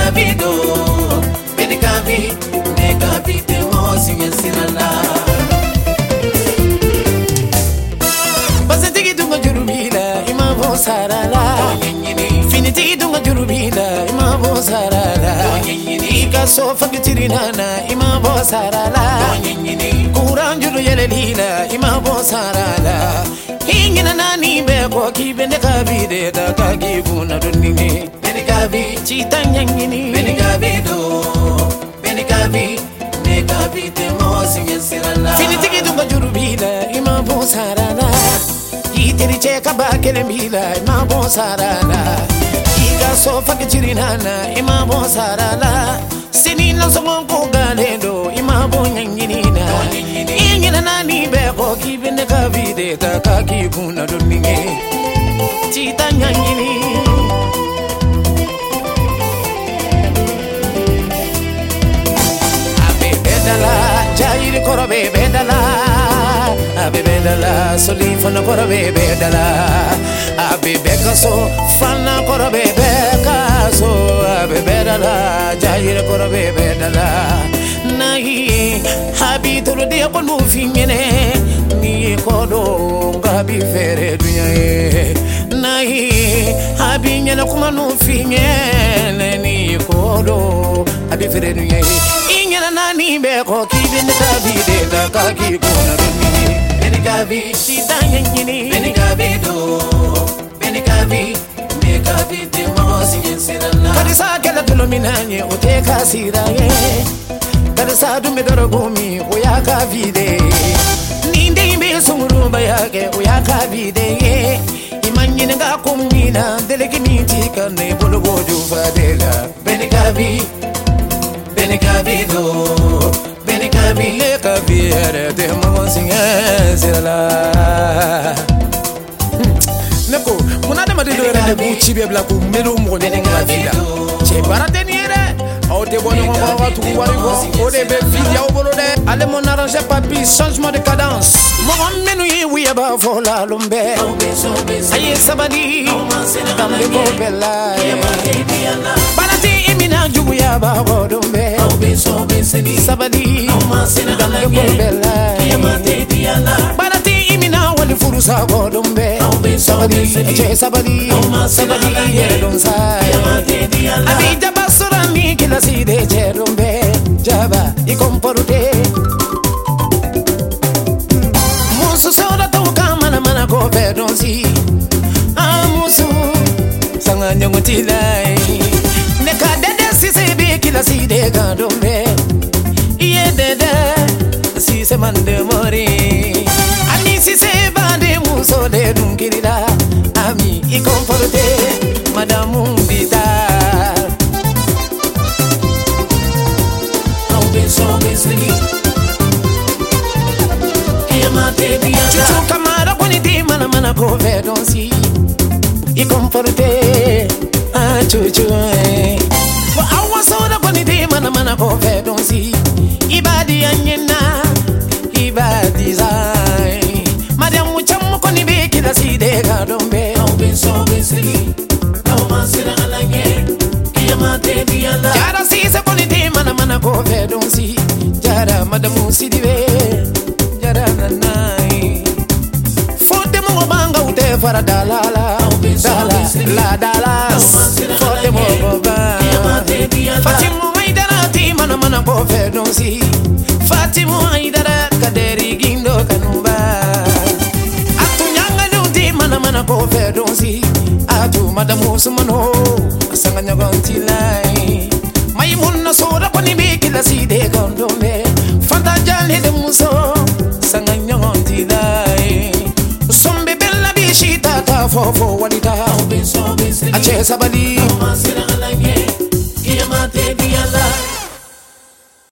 Benikavido, Benikavi, Nekavite mosi sirala. Basatigi dunga jurubila, imavo sarala. Finiti dunga jurubila, imavo sarala. Ika sofa gitirinana, imavo sarala. Kuran juru yelelila, imavo sarala. Ingina nani beko ki Benikavi da kagi kuna dunini. Benikavi chitanya ngini. Benikavido, Benikavi, Nekavite te mosi sirala. Finiti dunga jurubila, imavo sarala. Itiri cheka bakele mila, imavo sarala. Ika sofa kichirinana, imavo sarala. Sinina songo galendo, imavo nyanginina. Ingina nani beko ki Benikavi da kagi kuna dunini. Chita nyangini. Abe bedala, jairi korobe bedala. Abe bedala, solifana korobe bedala. Abe bekaso, fana korobe bekaso. Abe bedala, jairi korobe bedala. Nahi, habi tolo de kono fingene. Ni kodo ngabi fere dunya. Nahi, habi nyana kuma no fingene. Ni kodo habi fere dunya. Inyana nani beko ki Benikavi da kagi kuna dunya. Benikavi chitanya ngini. Benikavido, Benikavi, Nekavite te mosi sirala. Kadisa kela tulominanye uteka siraye. Kadisa dumedoro gumi uyaka vide. Ninde imbe sumurumba yake uyaka vide. Imanyine nga kumina delekini kane bologo jufadela. Benikavi, Benikavido, Benikavi, Nekavite te mosi sirala. Neko, munade madido rende buchi bebla ku melo mo de nga vida. Che barateniere, au te bono mo wa tu wari go, o de be video bolo de. Ale mon arranger papi, changement de cadence. Mo menu yi wi aba fola lumbe. Aye sabadi, kambe ko bella. Barati imina jugu ya ba bodumbe. Sabadi, kambe ko bella. Barati imina wali furusa bodumbe. Sabadi, sabadi, sabadi, yedonsa. Abija basurani kila side jerumbe. Jaba ikomporute. Musu soda toka mana ko vedonsi. Amusu sanga nyongutilai. Neka dede sise be kila side kandombe. Iye dede sise mande mori. Ani sise bande muso de dunkirida. Ami ikomporute madamu bida. Chuchu kamara kuni mana ko vedonsi. Ikomporute chuchu. Wa awa soda kuni mana ko vedonsi. Ibadi anyena, ibadi zai. Madamu chamu kuni be kila side kadombe. Jara sise kuni mana ko vedonsi. Jara madamu sidive. Jara nanai. Fote mo banga ute fara dalala. Dala fote mo banga. Fatimu maidara ti mana ko vedonsi. Fatimu maidara kaderi gindo kanumba. Atu nyanga nuti mana ko vedonsi. Atu madamu sumano sanga nyagonti lai. Mai munna sora koni be kila side kondombe. Fanta jale de muso sanga nyagonti lai. Sombe bella bishita ka fofo walita. Ache sabali